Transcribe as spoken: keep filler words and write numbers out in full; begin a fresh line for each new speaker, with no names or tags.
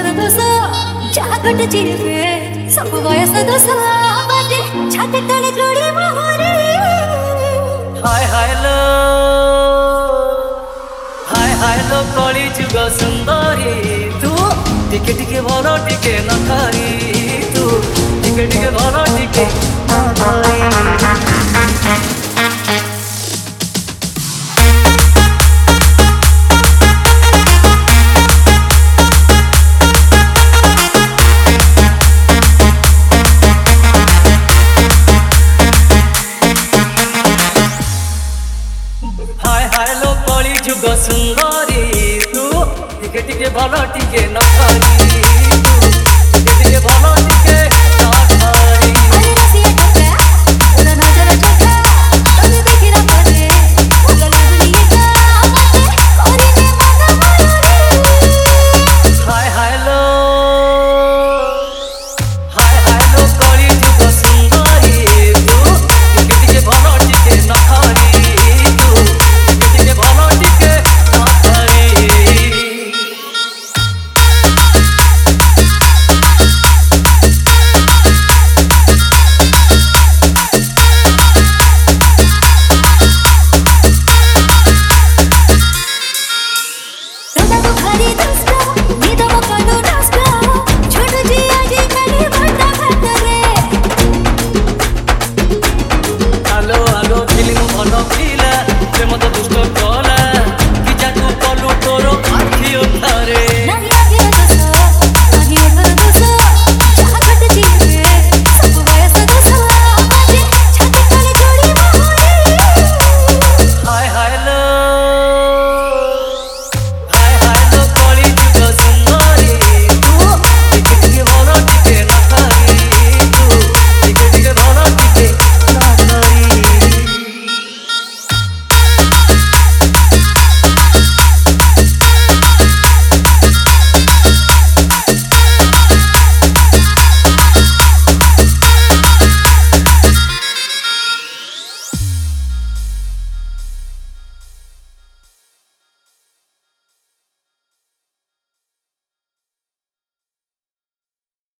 बंधन दोष जागट चिरे सब वयस दोष बाटे छाती तले जोड़ी मोहरे
हाय हाय लो हाय हाय लो कली जुग सुंदरी तू टिके टिके भल टिके नखारी तू टिके टिके भल टिके हाय हाय लो कली जुग सुंदरी तू टिके टिके भल टिके नखारी